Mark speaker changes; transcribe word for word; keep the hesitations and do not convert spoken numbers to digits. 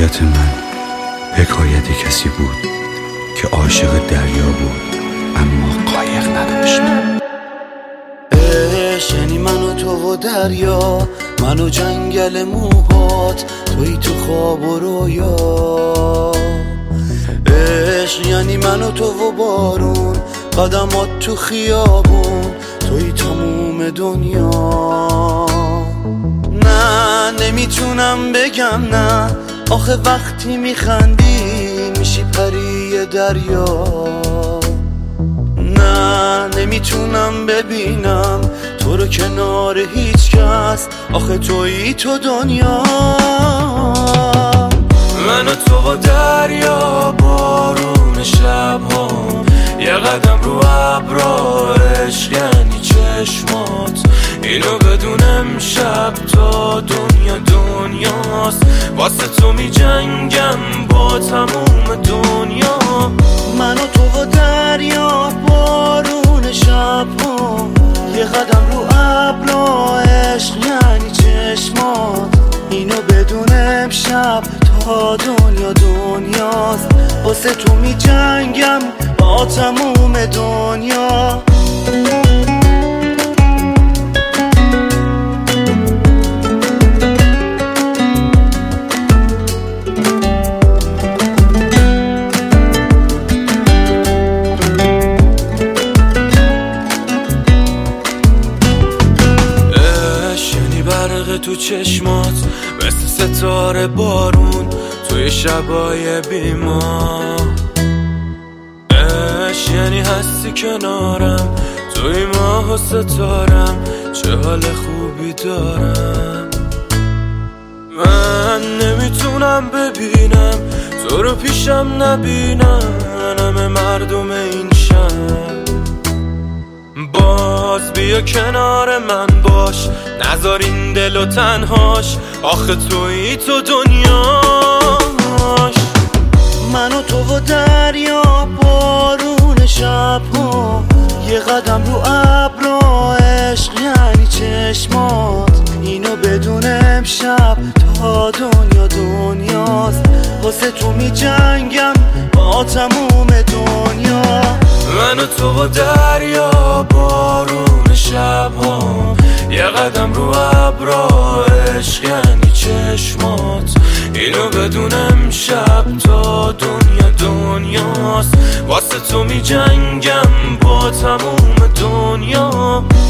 Speaker 1: حکایت من حکایت کسی بود که عاشق دریا بود اما قایق نداشت.
Speaker 2: عشق یعنی من و تو و دریا، من و جنگل موهات، توی تو خواب و رویا. عشق یعنی من و تو و بارون، قدمات تو خیابون، توی تموم دنیا. نه نمیتونم بگم نه، آخه وقتی میخندی میشی پری دریا. نه نمیتونم ببینم تو رو کنار هیچ کس، آخه تویی تو دنیا.
Speaker 3: من و تو و دریا، بارون شب‌ها، یه قدم رو ابرا. عشق یعنی چشمات، اینو بدونم شب تا دنیا دنیاست. واسه تو می جنگم با تموم دنیا.
Speaker 2: من و تو و دریا، بارون شب‌ها، یه قدم رو ابرا. عشق یعنی چشمات، اینو بدونم شب تا دنیا دنیاست. واسه تو می جنگم با تموم دنیا.
Speaker 3: تو چشمات مثل ستاره بارون توی شبای بیما. عشق یعنی هستی کنارم، توی ماه و ستارم، چه حال خوبی دارم. من نمیتونم ببینم تو رو پیشم نبینم، همه مردم این شهر. باز بیا کنار من باش، نذار این دل و تنهاش، آخه تویی تو دنیاش.
Speaker 2: من و تو و دریا، بارون شب‌ها، یه قدم رو ابرا. عشق یعنی چشمات، اینو بدونم شب تا دنیا دنیاست. واسه تو می جنگم با تموم دنیا.
Speaker 3: من و تو و دریا، بارون شب‌ها، یه قدم رو ابرا. عشق یعنی چشمات، اینو بدونم شب تا دنیا دنیاست. واسه تو می جنگم با تموم دنیا.